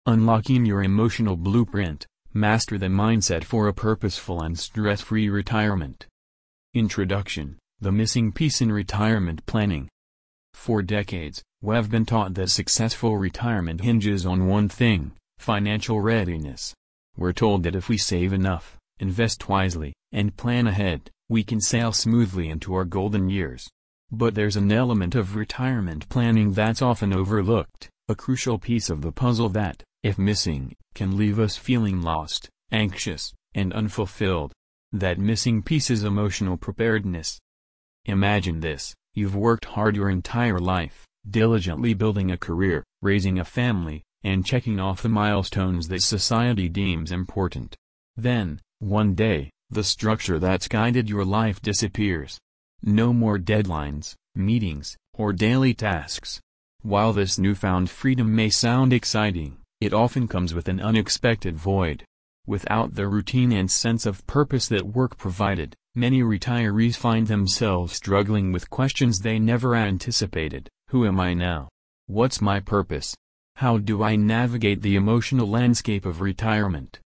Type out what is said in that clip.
Unlocking your emotional blueprint, master the mindset for a purposeful and stress-free retirement. Introduction: The missing piece in retirement planning. For decades, we've been taught that successful retirement hinges on one thing: financial readiness. We're told that if we save enough, invest wisely, and plan ahead, we can sail smoothly into our golden years. But there's an element of retirement planning that's often overlooked, a crucial piece of the puzzle that, if missing, can leave us feeling lost, anxious, and unfulfilled. That missing piece is emotional preparedness. Imagine this: you've worked hard your entire life, diligently building a career, raising a family, and checking off the milestones that society deems important. Then, one day, the structure that's guided your life disappears. No more deadlines, meetings, or daily tasks. While this newfound freedom may sound exciting, it often comes with an unexpected void. Without the routine and sense of purpose that work provided, many retirees find themselves struggling with questions they never anticipated. Who am I now? What's my purpose? How do I navigate the emotional landscape of retirement?